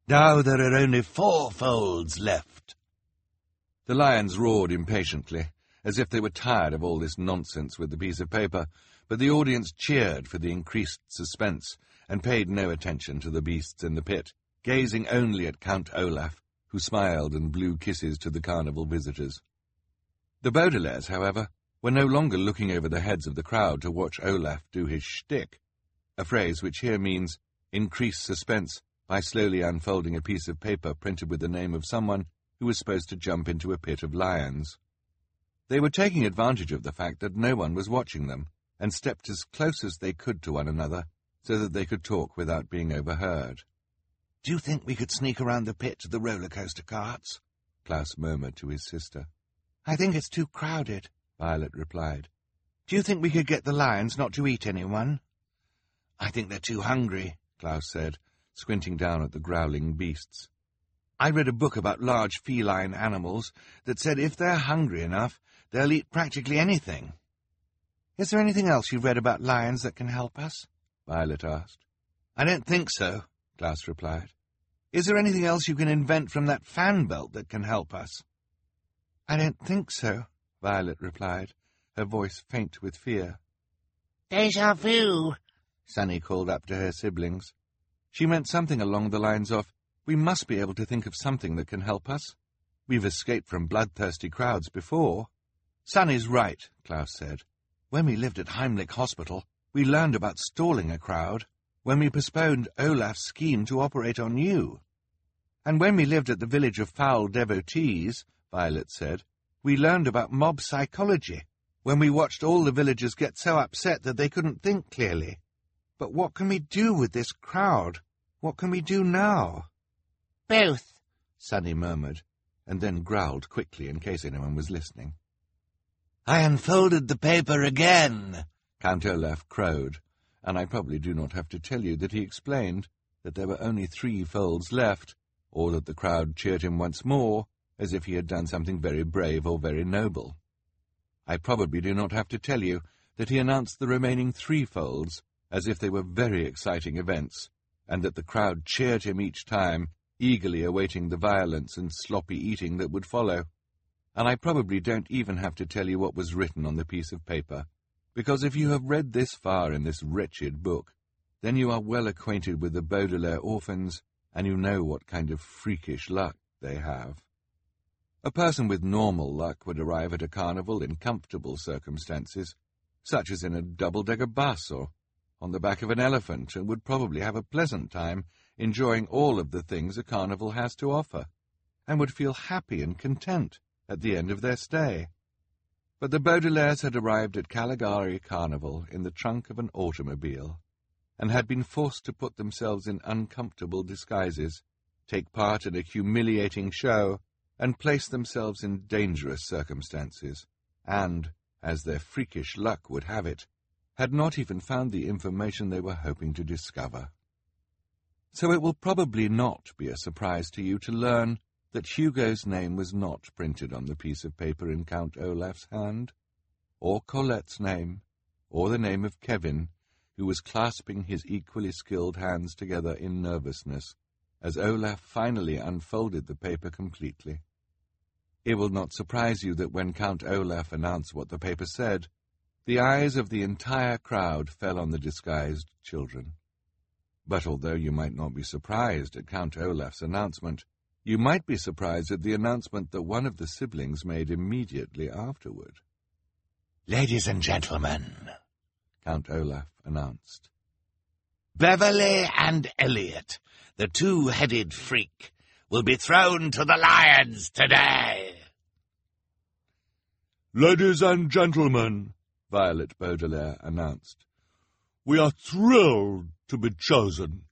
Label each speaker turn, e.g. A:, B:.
A: Now there are only 4 folds left."
B: The lions roared impatiently, as if they were tired of all this nonsense with the piece of paper, but the audience cheered for the increased suspense and paid no attention to the beasts in the pit, gazing only at Count Olaf, who smiled and blew kisses to the carnival visitors. The Baudelaires, however, were no longer looking over the heads of the crowd to watch Olaf do his shtick, a phrase which here means increase suspense by slowly unfolding a piece of paper printed with the name of someone who was supposed to jump into a pit of lions. They were taking advantage of the fact that no one was watching them, and stepped as close as they could to one another so that they could talk without being overheard.
A: "Do you think we could sneak around the pit to the roller-coaster carts?"
B: Klaus murmured to his sister.
A: "I think it's too crowded," Violet replied. "Do you think we could get the lions not to eat anyone?" "I think they're too hungry," Klaus said, squinting down at the growling beasts. "I read a book about large feline animals that said if they're hungry enough, they'll eat practically anything." "Is there anything else you've read about lions that can help us?" Violet asked. "I don't think so," Klaus replied. "Is there anything else you can invent from that fan belt that can help us?" "I don't think so," Violet replied, her voice faint with fear.
C: "Déjà vu,"
A: Sunny called up to her siblings. She meant something along the lines of, "We must be able to think of something that can help us. We've escaped from bloodthirsty crowds before." "Sunny's right," Klaus said. "When we lived at Heimlich Hospital, we learned about stalling a crowd, when we postponed Olaf's scheme to operate on you. And when we lived at the village of foul devotees," Violet said, "we learned about mob psychology, when we watched all the villagers get so upset that they couldn't think clearly. But what can we do with this crowd? What can we do now?"
C: "Both,"
A: Sunny murmured, and then growled quickly in case anyone was listening. "I unfolded the paper again," Count Olaf crowed, and I probably do not have to tell you that he explained that there were only 3 folds left, or that the crowd cheered him once more, as if he had done something very brave or very noble. I probably do not have to tell you that he announced the remaining 3 folds as if they were very exciting events, and that the crowd cheered him each time, eagerly awaiting the violence and sloppy eating that would follow. And I probably don't even have to tell you what was written on the piece of paper, because if you have read this far in this wretched book, then you are well acquainted with the Baudelaire orphans, and you know what kind of freakish luck they have. A person with normal luck would arrive at a carnival in comfortable circumstances, such as in a double-decker bus or on the back of an elephant, and would probably have a pleasant time enjoying all of the things a carnival has to offer, and would feel happy and content at the end of their stay. But the Baudelaires had arrived at Caligari Carnival in the trunk of an automobile, and had been forced to put themselves in uncomfortable disguises, take part in a humiliating show, and place themselves in dangerous circumstances, and, as their freakish luck would have it, had not even found the information they were hoping to discover. So it will probably not be a surprise to you to learn that Hugo's name was not printed on the piece of paper in Count Olaf's hand, or Colette's name, or the name of Kevin, who was clasping his equally skilled hands together in nervousness, as Olaf finally unfolded the paper completely. It will not surprise you that when Count Olaf announced what the paper said, the eyes of the entire crowd fell on the disguised children. But although you might not be surprised at Count Olaf's announcement, you might be surprised at the announcement that one of the siblings made immediately afterward.
C: "Ladies and gentlemen,"
A: Count Olaf announced,
C: "Beverly and Elliot, the 2-headed freak, will be thrown to the lions today."
D: "Ladies and gentlemen," Violet Baudelaire announced, "we are thrilled to be chosen.